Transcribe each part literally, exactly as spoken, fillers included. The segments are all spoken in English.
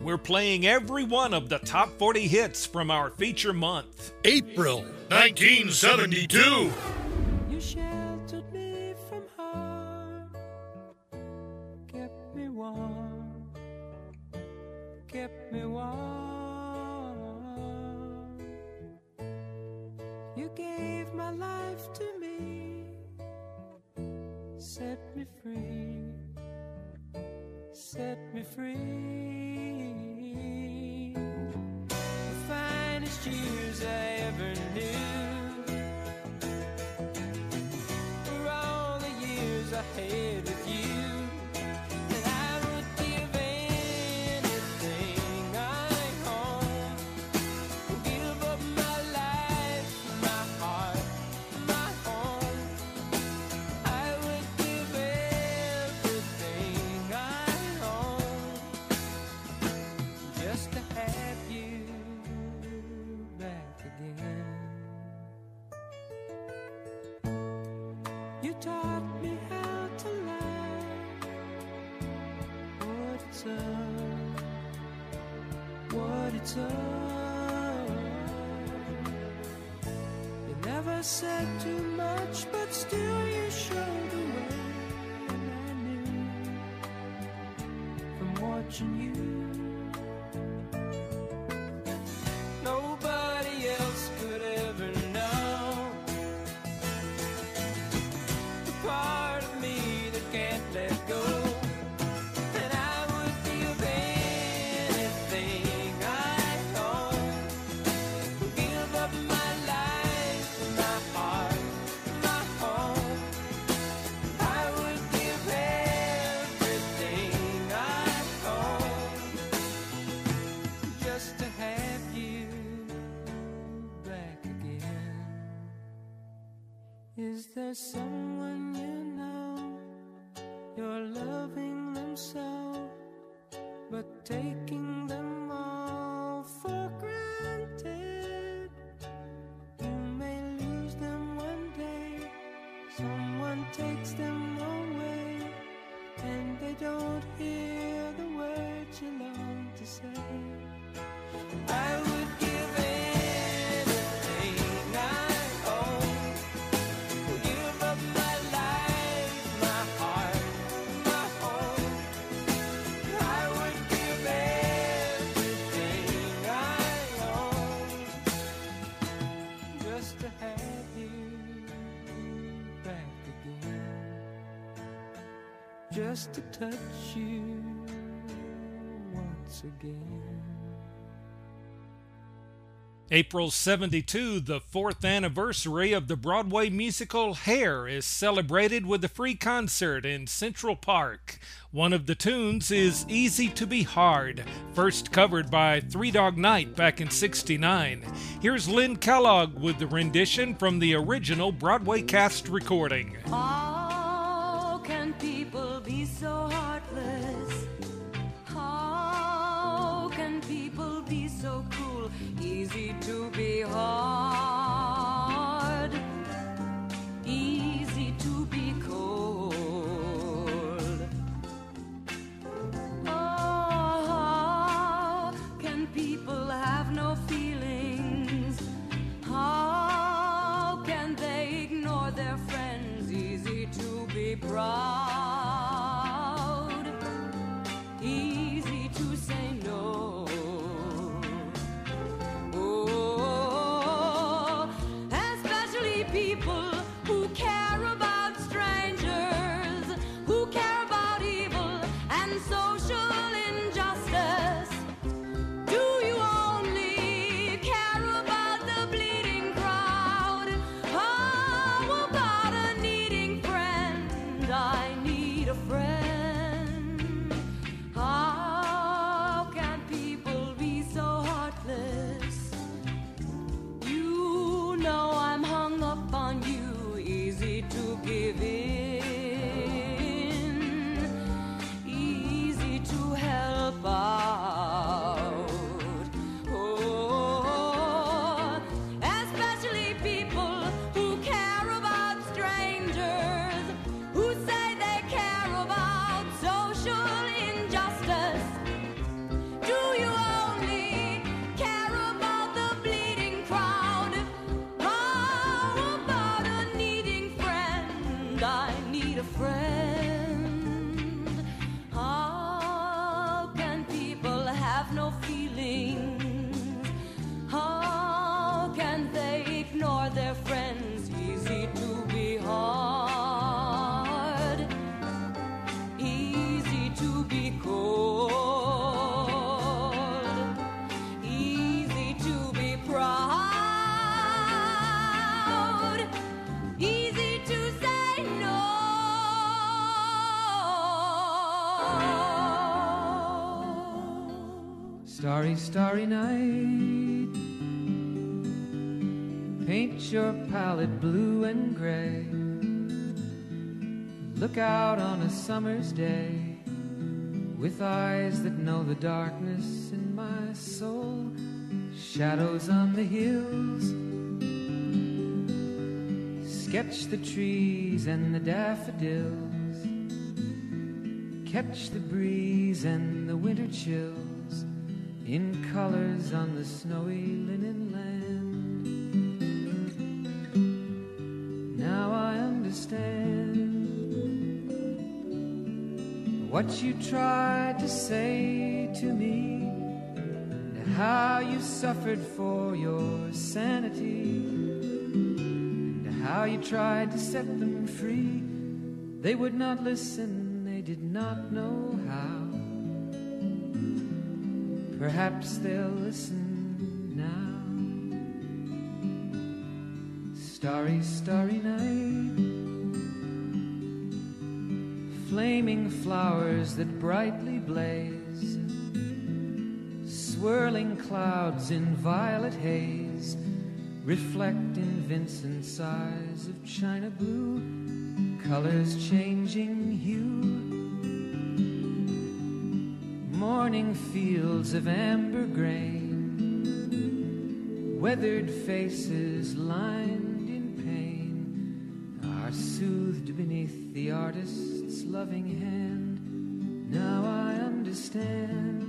we're playing every one of the top forty hits from our feature month. April nineteen seventy-two. You sheltered me from harm, kept me warm, kept me warm. You gave my life to me, set me free, set me free. The finest years I ever knew were all the years I had with you. And I would give anything I own, give up my life, my heart, my home. I would give everything I own just to have you back again. You taught me how to love, what it's up, what it's up. You never said too much, but still you showed the way. And I knew from watching you, nobody else could ever know the part of me that can't let go. And I would give anything I own, give up my life, my heart, my home. I would give everything I own just to have you back again. Is there someone you know, you're loving them so, but taking them all for granted? You may lose them one day, someone takes them away, and they don't hear the words you long to say. I would give anything I own, give up my life, my heart, my home. I would give everything I own just to have you back again, just to touch you once again. April seventy-two, the fourth anniversary of the Broadway musical Hair, is celebrated with a free concert in Central Park. One of the tunes is Easy to Be Hard, first covered by Three Dog Night back in sixty-nine. Here's Lynn Kellogg with the rendition from the original Broadway cast recording. How can people be so heartless? How can people be so cruel? Easy to be hard, easy to be cold. Oh, how can people have no feelings? How can they ignore their friends? Easy to be proud, easy to say no. Oh, have no feelings. How can they ignore their friends? Easy to be hard, easy to be cold, easy to be proud, easy to say no. Starry, starry night, paint your palette blue and gray. Look out on a summer's day with eyes that know the darkness in my soul. Shadows on the hills, sketch the trees and the daffodils, catch the breeze and the winter chills in colors on the snowy linen land. Now I understand what you tried to say to me, and how you suffered for your sanity, and how you tried to set them free. They would not listen, they did not know how. Perhaps they'll listen now. Starry, starry night, flaming flowers that brightly blaze, swirling clouds in violet haze, reflect in Vincent's eyes of china blue, colors changing hue. Morning fields of amber grain, weathered faces lined in pain, are soothed beneath the artist's loving hand. Now I understand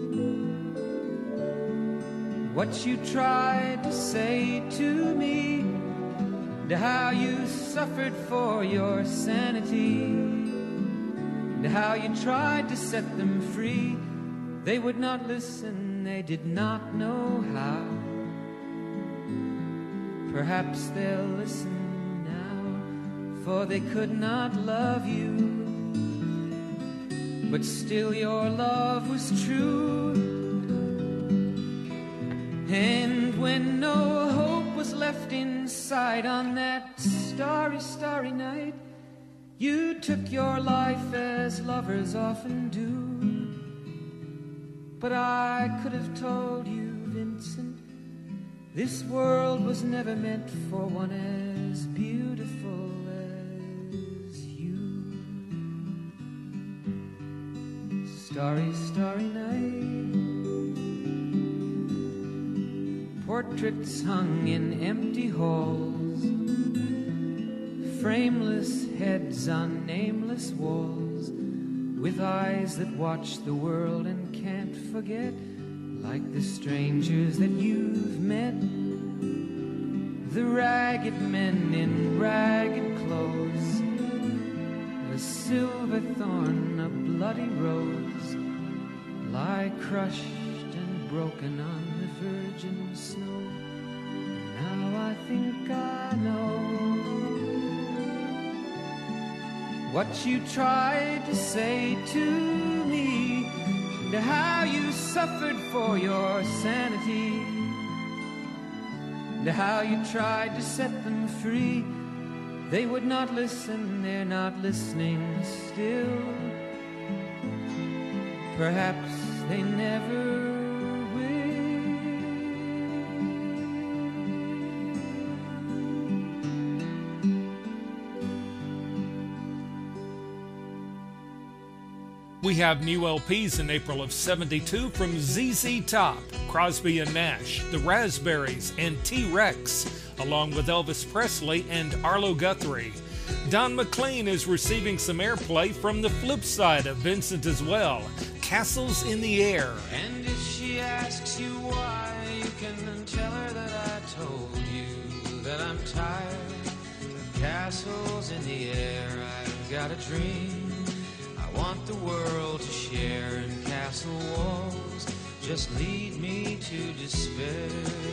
what you tried to say to me, and how you suffered for your sanity, and how you tried to set them free. They would not listen, they did not know how. Perhaps they'll listen now, for they could not love you, but still your love was true. And when no hope was left inside on that starry, starry night, you took your life as lovers often do. But I could have told you, Vincent, this world was never meant for one as beautiful as you. Starry, starry night, portraits hung in empty halls, frameless heads on nameless walls, with eyes that watch the world and can't forget, like the strangers that you've met, the ragged men in ragged clothes, a silver thorn, a bloody rose, lie crushed and broken on the virgin snow. Now I think I know what you tried to say to me, and how you suffered for your sanity, and how you tried to set them free. They would not listen, they're not listening still. Perhaps they never We have new L Ps in April of seventy-two from Z Z Top, Crosby and Nash, The Raspberries, and T-Rex, along with Elvis Presley and Arlo Guthrie. Don McLean is receiving some airplay from the flip side of Vincent as well, Castles in the Air. And if she asks you why, you can tell her that I told you that I'm tired of castles in the air. I've got a dream I want the world to share, and castle walls just lead me to despair.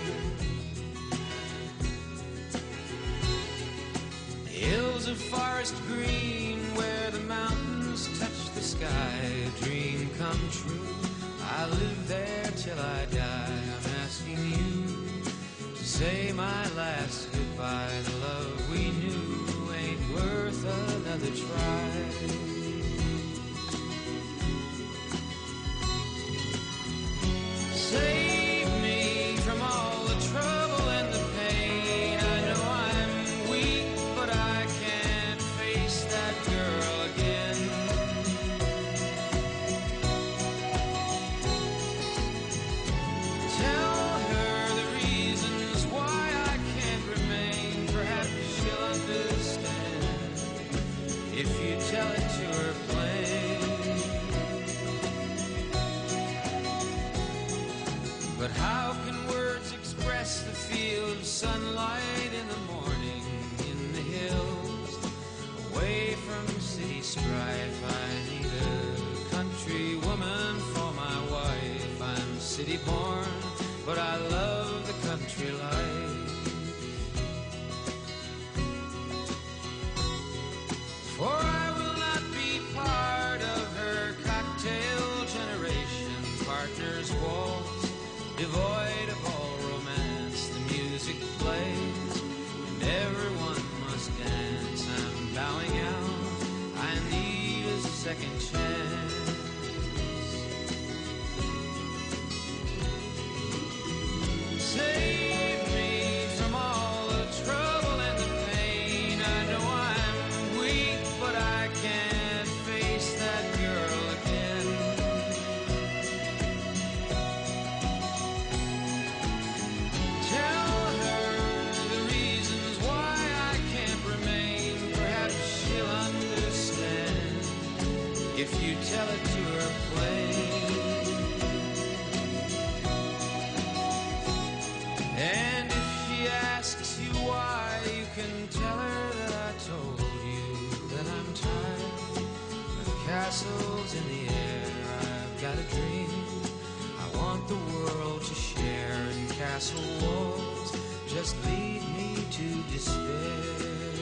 Hills of forest green where the mountains touch the sky, a dream come true. I live there till I die. I'm asking you to say my last goodbye. The love we knew ain't worth another try. Save me from all the trouble and the pain. I know I'm weak, but I can't face that girl again. Tell her the reasons why I can't remain. Perhaps she'll understand if you tell it to her plain. But how can words express the feel of sunlight in the morning in the hills, away from city strife? I need a country woman for my wife. I'm city born, but I love the country life. For I will not be part of her cocktail generation. Partners waltz, devoid of all romance. The music plays and everyone must dance. I'm bowing out, I need a second chance. Save me from all the trouble and the pain. I know I'm weak, but I can't face that girl again. Tell her the reasons why I can't remain. Perhaps she'll understand if you tell it to her plain. And if she asks you why, you can tell her that I told you that I'm tired of castles in the air. I've got a dream I want the world to share, and castle walls just lead me to despair.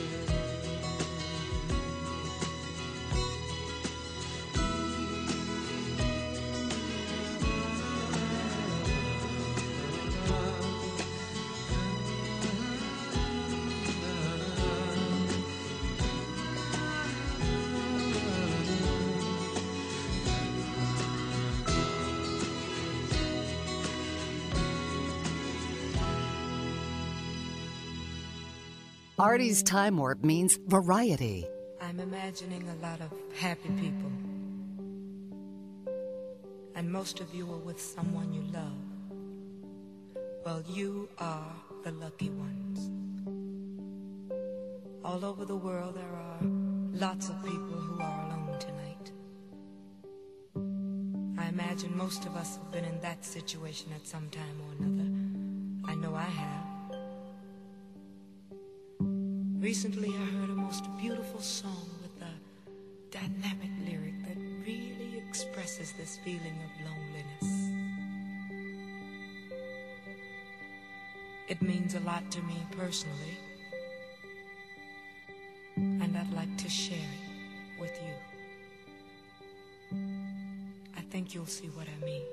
Artie's Time Warp means variety. I'm imagining a lot of happy people. And most of you are with someone you love. Well, you are the lucky ones. All over the world there are lots of people who are alone tonight. I imagine most of us have been in that situation at some time or another. I know I have. Recently I heard a most beautiful song with a dynamic lyric that really expresses this feeling of loneliness. It means a lot to me personally, and I'd like to share it with you. I think you'll see what I mean.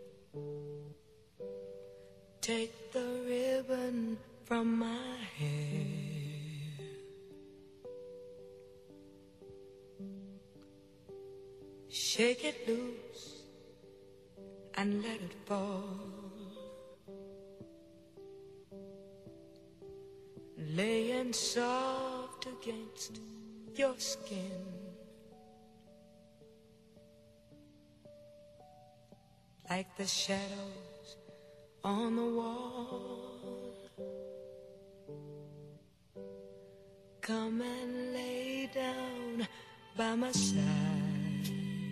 Take the ribbon from my hair, shake it loose and let it fall. Laying soft against your skin, like the shadows on the wall. Come and lay down by my side,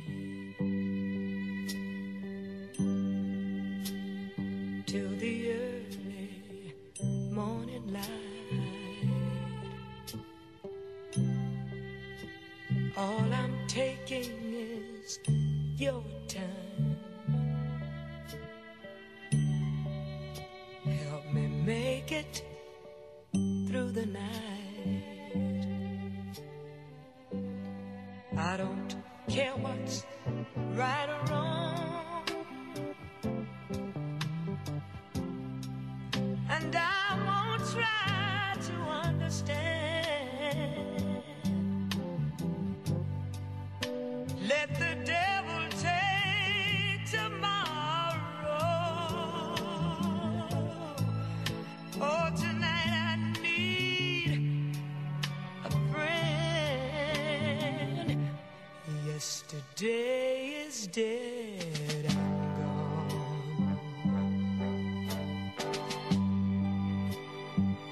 till the early morning light. All I'm taking is your time.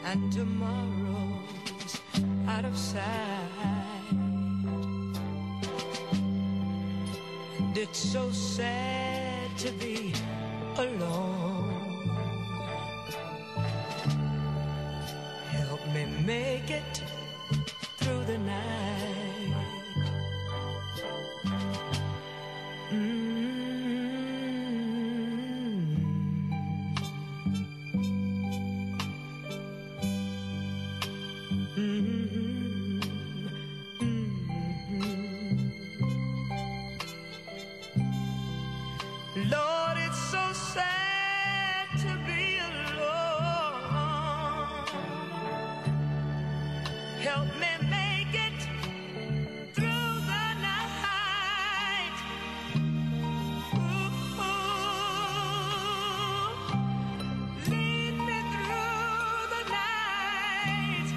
and tomorrow's out of sight. And it's so sad to be alone. Help me make it through the night. Mm. Lord, it's so sad to be alone. Help me make it through the night. Ooh, lead me through the night.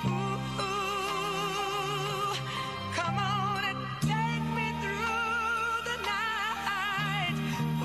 Ooh, come on and take me through the night.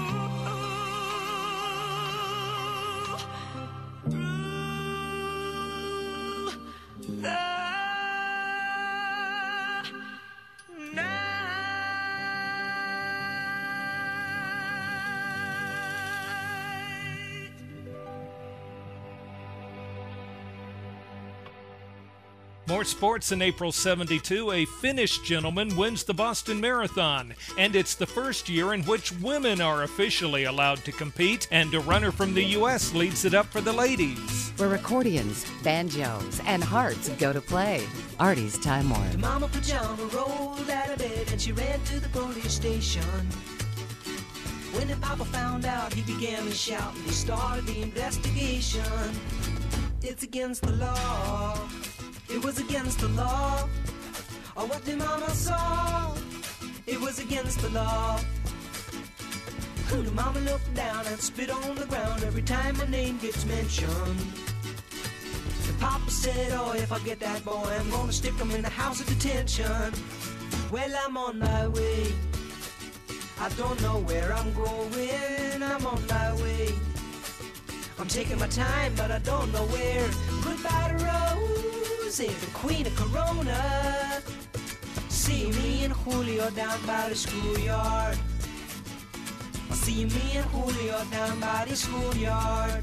More sports in April seventy-two. A Finnish gentleman wins the Boston Marathon, and it's the first year in which women are officially allowed to compete, and a runner from the U S leads it up for the ladies. Where accordions, banjos, and hearts go to play. Artie's Time Warp. Mama Pajama rolled out of bed and she ran to the police station. When the Papa found out, he began to shout and he started the investigation. It's against the law. It was against the law. Or what the Mama saw. It was against the law. The Mama looked down and spit on the ground every time my name gets mentioned. The Papa said, oh, if I get that boy, I'm gonna stick him in the house of detention. Well, I'm on my way. I don't know where I'm going. I'm on my way. I'm taking my time, but I don't know where. Goodbye to Rose, the queen of Corona. See me and Julio down by the schoolyard. See me and Julio down by the schoolyard.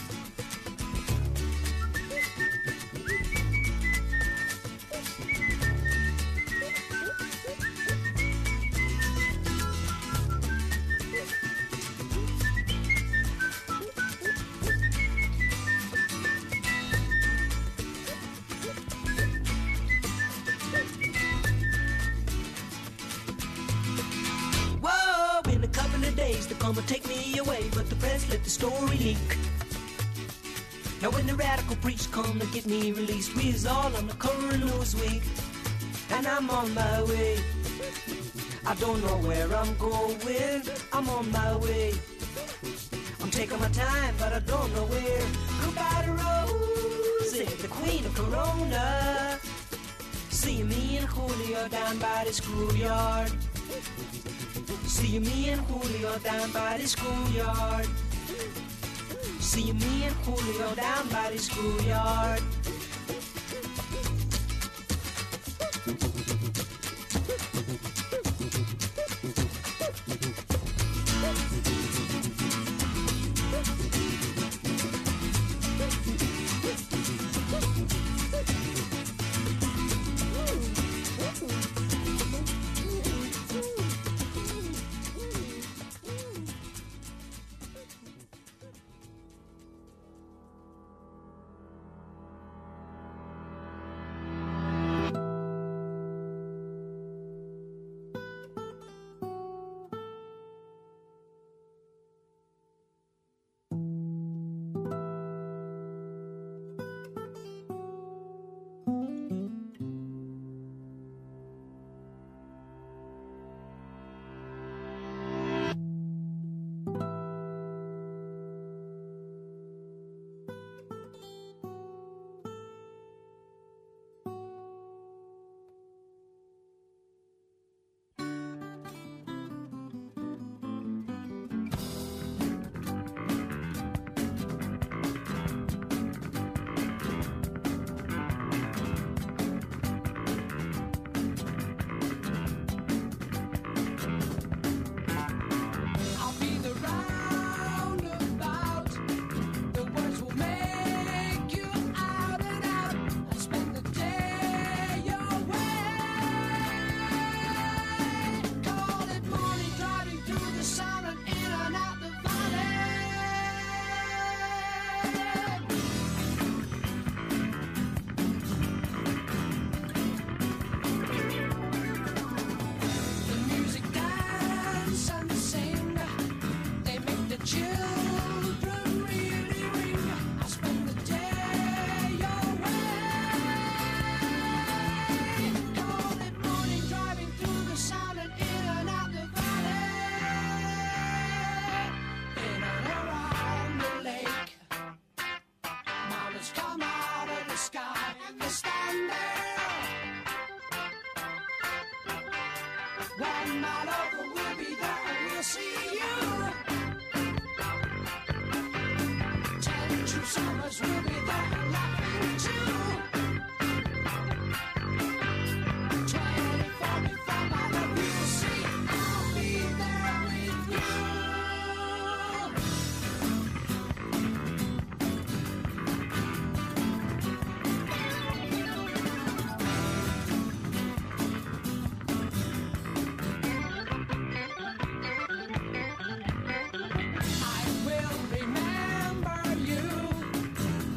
They're gonna take me away, but the press let the story leak. Now when the radical preach come to get me released, we is all on the cover of Newsweek. And I'm on my way. I don't know where I'm going. I'm on my way. I'm taking my time, but I don't know where. Goodbye to Rosie, the queen of Corona. See me and Julio down by the schoolyard. See me and Julio down by the schoolyard. See me and Julio down by the schoolyard.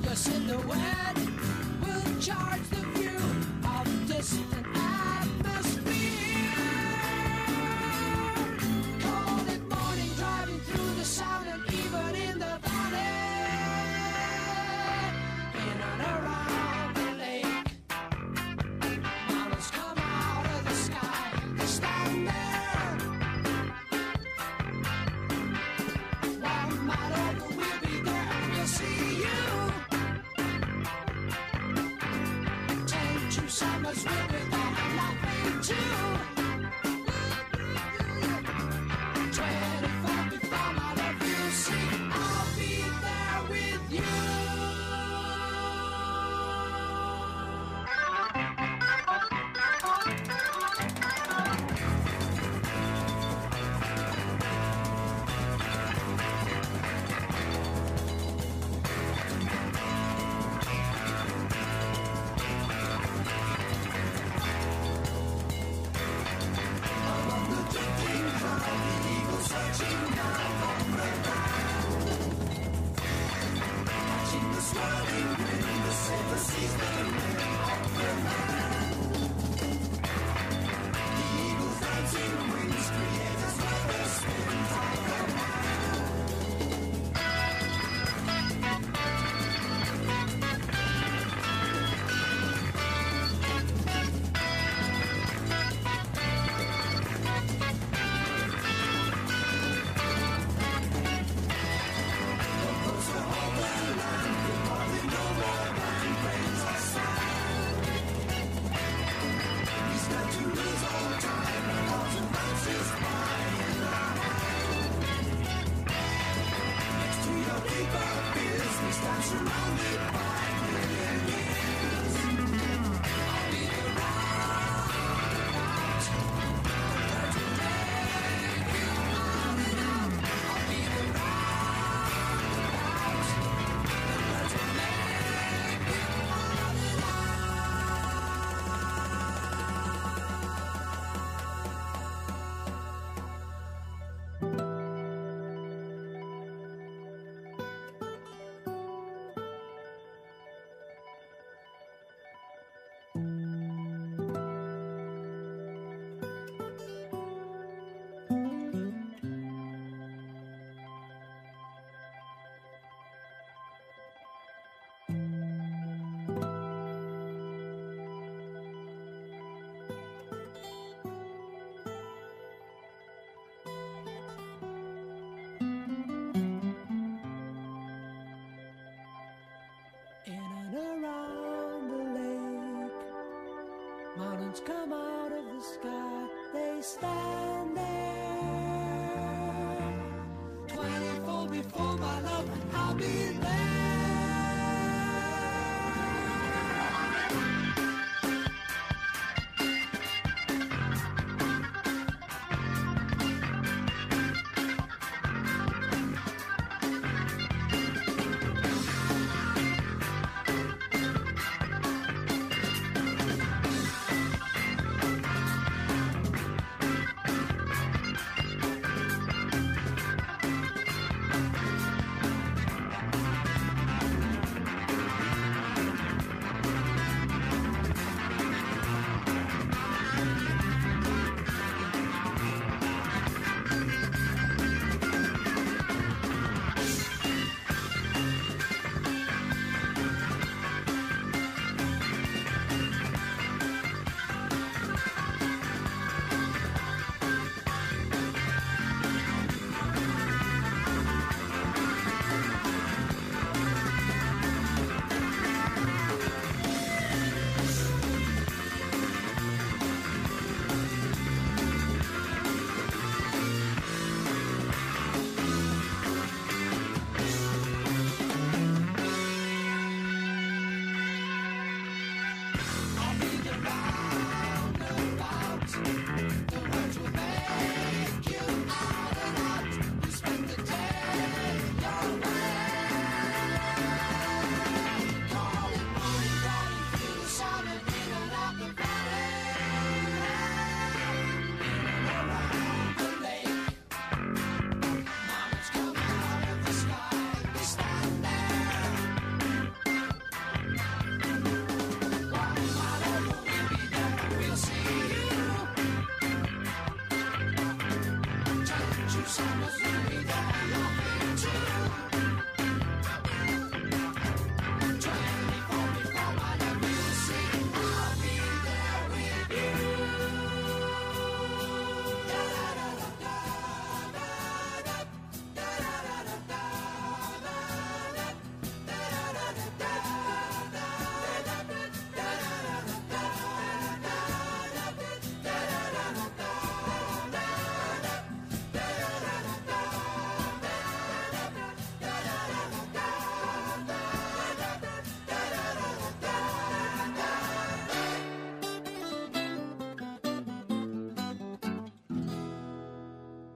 the silhouette will charge the view of distant atmosphere. Cold at morning, driving through the sound and even in the valley. In and around the lake, mountains come out of the sky. They stand there. One mile over, we'll be there and we'll see you. Ten true summers will be there and laughing too. Twenty-four before my love, you'll see I'll be there with you.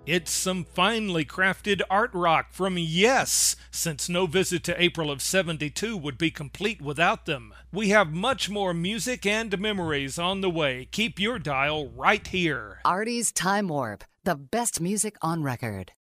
It's some finely crafted art rock from Yes, since no visit to April of seventy-two would be complete without them. We have much more music and memories on the way. Keep your dial right here. Artie's Time Warp, the best music on record.